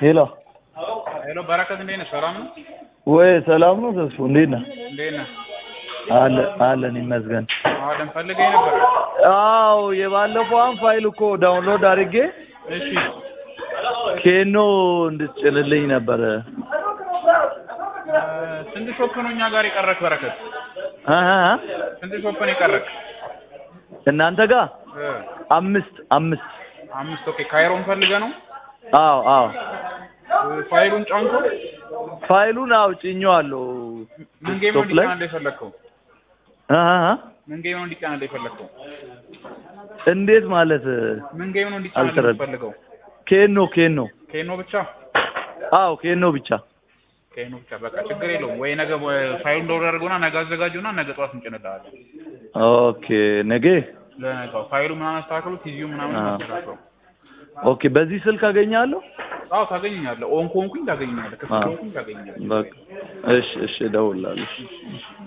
ሄሎ ሄሎ በረከት እንዴት ነህ? ሰላም ነው ወይ? ሰላም ነው ተስፉ እንዴት ነህ? እንዴት ነህ? አለን ይመስገን። አለም ፈልገኝ ነበር። አዎ የባለፈውን ፋይል እኮ ዳውንሎድ አድርጌ እሺ ኬኖ እንድትጭንልኝ ነበር። ስንት ሾፕ ነው እኛ ጋር የቀረክ በረከት? ስንት ሾፕ ነው የቀረክ እናንተ ጋር? አምስት ኦኬ ካይሮን ፈልገህ ነው? አዎ ፋይሉን ጫንኮ? ፋይሉን ጭኜዋለሁ። ምን ጌም ነው እንዲጫንልህ የፈለከው? ምን ጌም ነው እንዲጫንልህ የፈለከው? እንዴት ማለት? ምን ጌም ነው እንዲጫንልህ የፈለከው? ኬኖ ብቻ? አዎ ኬኖ ብቻ በቃ ችግር የለውም። ወይ ነገ ፋይሉን ዳውንሎድ አድርገውና ነገ አዘጋጁና ነገ ጠዋት እንጭንልሃለን። ኦኬ ነገ ለነገው ፋይሉ ምናምን አስተካክሉ፣ ቲቪው ምናምን አስተካክሉ። ኦኬ በዚህ ስልክ አገኛለሁ? አዎ ታገኘኛለህ። ኦን ኮንኩኝ ታገኘኛለህ። ከፍቶንኩኝ ታገኘኛለህ። በቃ እሺ እደውላለሁ።